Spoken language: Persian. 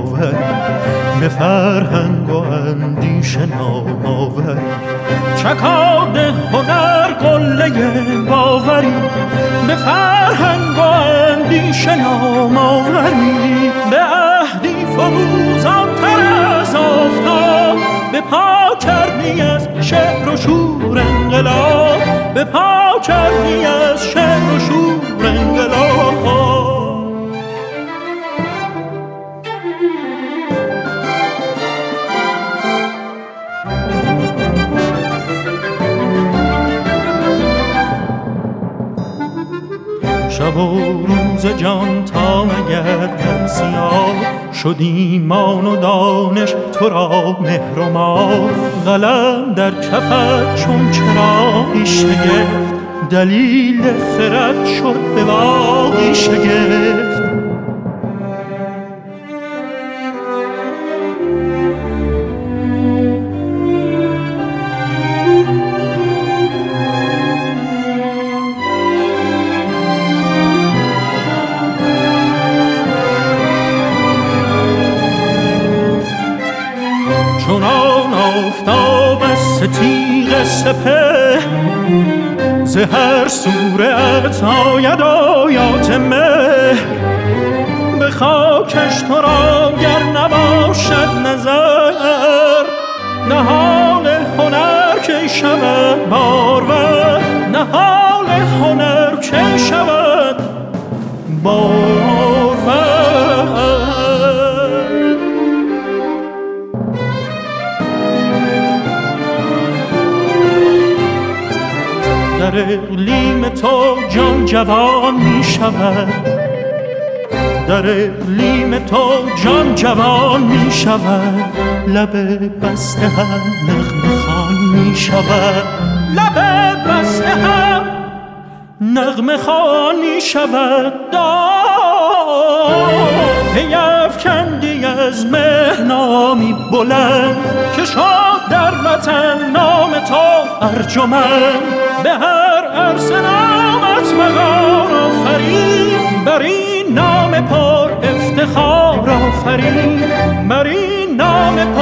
آوری، به فرهنگ و اندیشه نام آوری. چکاد هنر قله باوری، به فرهنگ و اندیشه نام آوری. به عهدی فروزان‌تر از آفتاب، به پا کردی از شعر و شور انقلاب، به پا کردی از شعر و شور انقلاب. شب و روز جان تا نگردد سیاه، شد ایمان و دانش تو را مهر و ماه. قلم در کفت چون چراغی شگفت، دلیل خرد شد به باغی شگفت. چونان آفتاب از ستیغ سپهر، ز هر صورت آید آیات مهر. به خاکش تو را گر نباشد نظر، نهال هنر کی شود بارور، نهال هنر کی شود بارور. در اقلیم تو جان جوان می شود، در اقلیم تو جان جوان می شود. لب بسته هم نغمه خوان می شود، لب بسته هم نغمه خوان می شود. پیفکندی از مهنامی بلند، که شد در وطن نام تو ارجمند. به هر عرصه نامت وقار آفرین، بر این نام پر افتخار آفرین، بر این نام